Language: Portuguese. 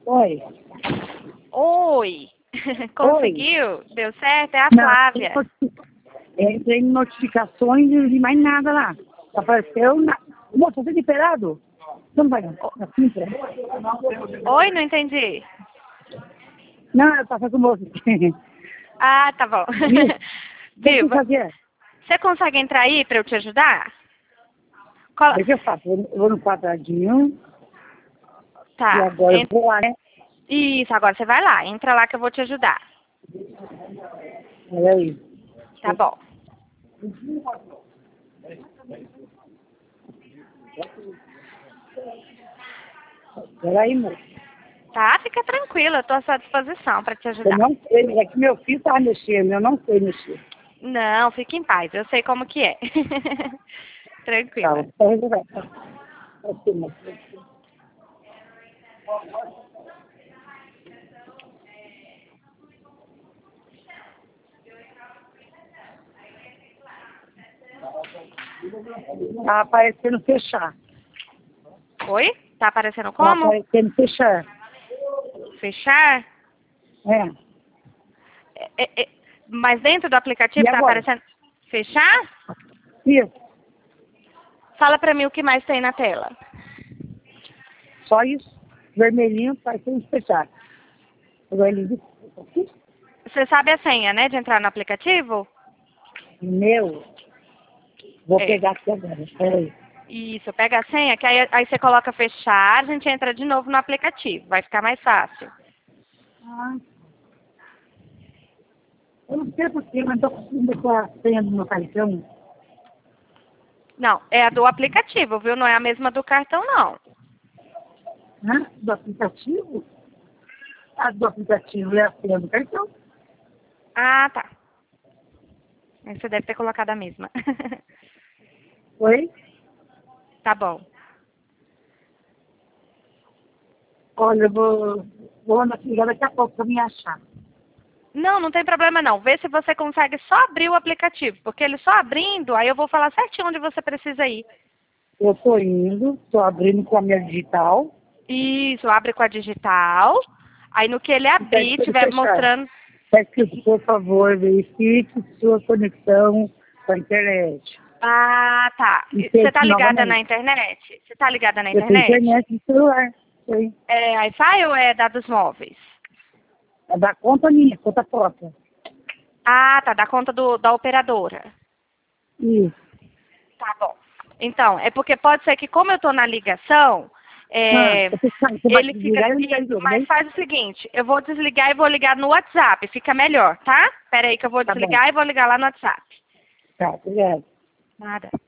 Oi. Oi. Conseguiu? Deu certo? É a Não, Flávia. entrei em notificações e não vi mais nada lá. Apareceu na... Moço, você é liberado? Você não vai na Sintra? Oi, não entendi. Não, eu tava com o moço. Ah, tá bom. Deixa Viu? eu fazer. Você consegue entrar aí pra eu te ajudar? Cola... Deixa eu faço. Eu vou no quadradinho. E Tá. agora eu vou lá, né? Isso, agora você vai lá. Entra lá que eu vou te ajudar. Peraí. Tá bom. Peraí, moço. Tá? Fica tranquila, eu tô à sua disposição pra te Eu ajudar. não sei. É que meu filho tava mexendo. Eu não sei mexer. Não, fique em paz, eu sei como que é. Tranquila. Tá, só resolver. Assim, moço. Tá aparecendo fechar. Oi? Tá aparecendo Tá como? aparecendo fechar. Fechar? É. Mas dentro do aplicativo E tá agora? aparecendo fechar? Isso. Fala pra mim o que mais tem na tela. Só isso. Vermelhinho aparecendo fechar. Vermelhinho. Você sabe a senha, né, de entrar no aplicativo? Meu. Vou É. pegar aqui agora. Peraí. Isso, pega a senha, que aí você coloca fechar, a gente entra de novo no aplicativo. Vai ficar mais fácil. Ah. Eu não sei porquê, mas estou conseguindo decorar a senha do meu cartão. Não, é a do aplicativo, viu? Não é a mesma do cartão, não. Hã? Do aplicativo? A do aplicativo é a senha do cartão. Ah, tá. Aí você deve ter colocado a mesma. Oi? Tá bom. Olha, eu vou ligar daqui a pouco para me achar. Não, não tem problema não. Vê se você consegue só abrir o aplicativo, porque ele só abrindo, aí eu vou falar certinho onde você precisa ir. Eu estou indo, estou abrindo com a minha digital. Isso, abre com a digital. Aí no que ele abrir, estiver mostrando... Está escrito, por favor, verifique sua conexão com a internet. Ah, tá. E Você tá tente ligada na novamente. internet? Você tá ligada na Eu tenho internet? internet no celular. Sei. É Wi-Fi ou é dados móveis? É da conta minha, conta própria. Ah, tá, da conta da operadora. Isso. Tá bom. Então, é porque pode ser que como eu tô na ligação, Você vai ele fica... desligar e ligar de novo, Mas né? faz o seguinte, eu vou desligar e vou ligar no WhatsApp, fica melhor, tá? Pera aí que eu vou Tá bom. desligar e vou ligar lá no WhatsApp. Tá, obrigado. Nada.